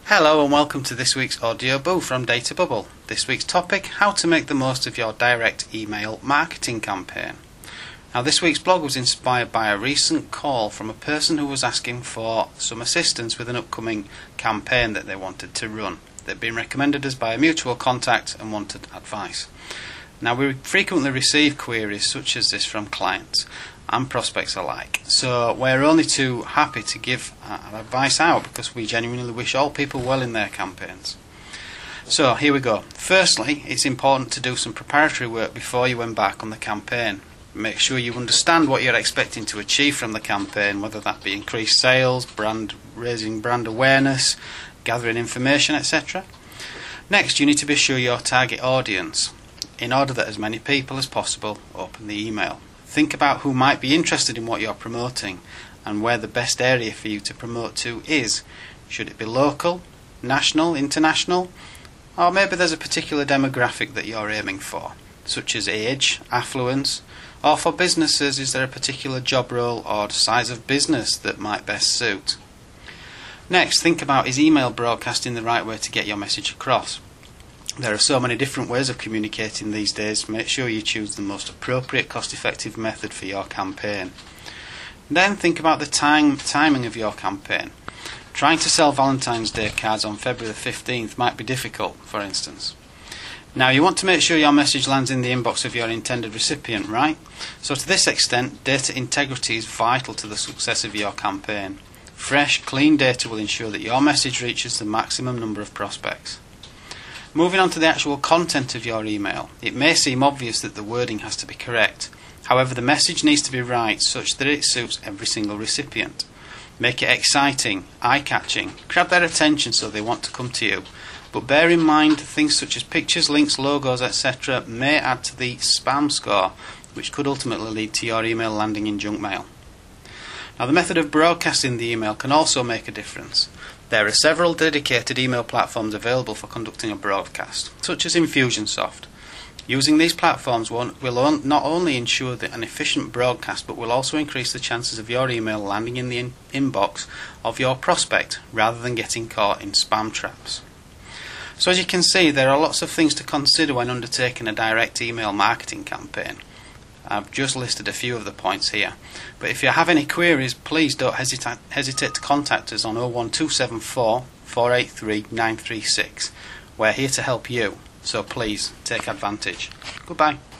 Hello and welcome to this week's audio boo from Data Bubble. This week's topic, how to make the most of your direct email marketing campaign. Now this week's blog was inspired by a recent call from a person who was asking for some assistance with an upcoming campaign that they wanted to run. They'd been recommended us by a mutual contact and wanted advice. Now we frequently receive queries such as this from clients and prospects alike, so we're only too happy to give advice out because we genuinely wish all people well in their campaigns. So here we go. Firstly, it's important to do some preparatory work before you embark on the campaign. Make sure you understand what you're expecting to achieve from the campaign, whether that be increased sales, raising brand awareness, gathering information, etc. Next, you need to be sure your target audience, in order that as many people as possible open the email. Think about who might be interested in what you're promoting and where the best area for you to promote to is. Should it be local, national, international, or maybe there's a particular demographic that you're aiming for, such as age, affluence, or for businesses, is there a particular job role or size of business that might best suit? Next, think about, is email broadcasting the right way to get your message across? There are so many different ways of communicating these days. Make sure you choose the most appropriate, cost-effective method for your campaign. Then think about the timing of your campaign. Trying to sell Valentine's Day cards on February the 15th might be difficult, for instance. Now, you want to make sure your message lands in the inbox of your intended recipient, right? So to this extent, data integrity is vital to the success of your campaign. Fresh, clean data will ensure that your message reaches the maximum number of prospects. Moving on to the actual content of your email, it may seem obvious that the wording has to be correct. However, the message needs to be right such that it suits every single recipient. Make it exciting, eye-catching, grab their attention so they want to come to you. But bear in mind things such as pictures, links, logos, etc. may add to the spam score, which could ultimately lead to your email landing in junk mail. Now, the method of broadcasting the email can also make a difference. There are several dedicated email platforms available for conducting a broadcast, such as Infusionsoft. Using these platforms will not only ensure an efficient broadcast, but will also increase the chances of your email landing in the inbox of your prospect, rather than getting caught in spam traps. So as you can see, there are lots of things to consider when undertaking a direct email marketing campaign. I've just listed a few of the points here, but if you have any queries, please don't hesitate to contact us on 01274 483 936. We're here to help you, so please take advantage. Goodbye.